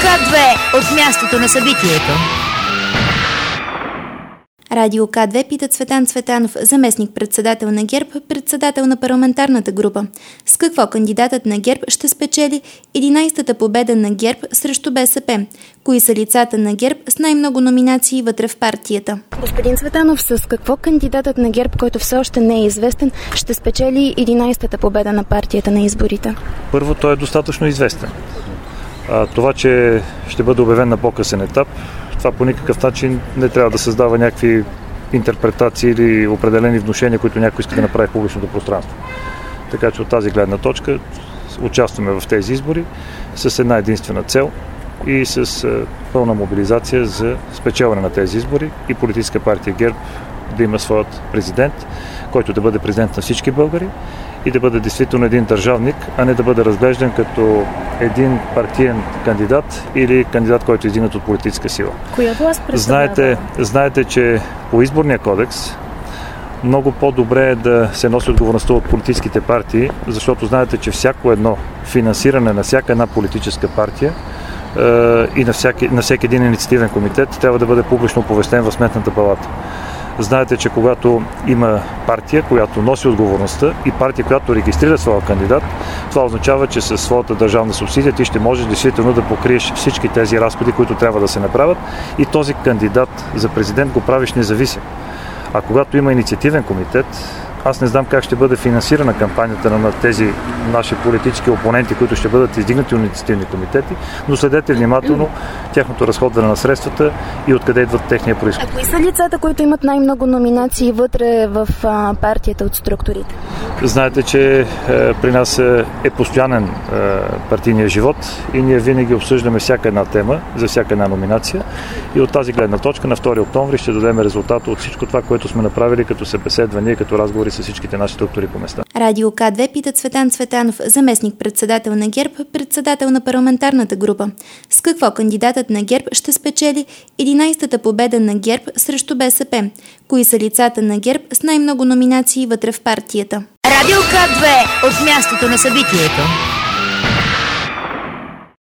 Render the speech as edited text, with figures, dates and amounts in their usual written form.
К2 от мястото на събитието. Радио К2 пита Цветан Цветанов, заместник-председател на ГЕРБ, председател на парламентарната група. С какво кандидатът на ГЕРБ ще спечели 11-та победа на ГЕРБ срещу БСП? Кои са лицата на ГЕРБ с най-много номинации вътре в партията? Господин Цветанов, с какво кандидатът на ГЕРБ, който все още не е известен, ще спечели 11-та победа на партията на изборите? Първо, той е достатъчно известен. Това, че ще бъде обявен на по-късен етап, това по никакъв начин не трябва да създава някакви интерпретации или определени внушения, които някой иска да направи в публичното пространство. Така че от тази гледна точка участваме в тези избори с една единствена цел и с пълна мобилизация за спечелване на тези избори и политическа партия ГЕРБ да има своят президент, който да бъде президент на всички българи и да бъде действително един държавник, а не да бъде разглеждан като един партиен кандидат или кандидат, който е издигнат от политическа сила. Коя власт представлява? Знаете, че по изборния кодекс много по-добре е да се носи отговорността от политическите партии, защото знаете, че всяко едно финансиране на всяка една политическа партия и на всеки един инициативен комитет трябва да бъде публично оповестен в Сметната палата. Знаете, че когато има партия, която носи отговорността и партия, която регистрира своя кандидат, това означава, че със своята държавна субсидия ти ще можеш действително да покриеш всички тези разходи, които трябва да се направят, и този кандидат за президент го правиш независим. А когато има инициативен комитет, аз не знам как ще бъде финансирана кампанията на тези наши политически опоненти, които ще бъдат издигнати от инициативни комитети, но следете внимателно тяхното разходване на средствата и откъде идват техния произход. А кои са лицата, които имат най-много номинации вътре в партията от структурите? Знаете, че при нас е постоянен партийния живот и ние винаги обсъждаме всяка една тема за всяка една номинация и от тази гледна точка на 2 октомври ще дадем резултата от всичко това, което сме направили като събеседвания, като разговори с всичките наши структури по места. Радио К2 пита Цветан Цветанов, заместник-председател на ГЕРБ, председател на парламентарната група. С какво кандидатът на ГЕРБ ще спечели 11-та победа на ГЕРБ срещу БСП? Кои са лицата на ГЕРБ с най-много номинации вътре в партията? Радио К2 от мястото на събитието.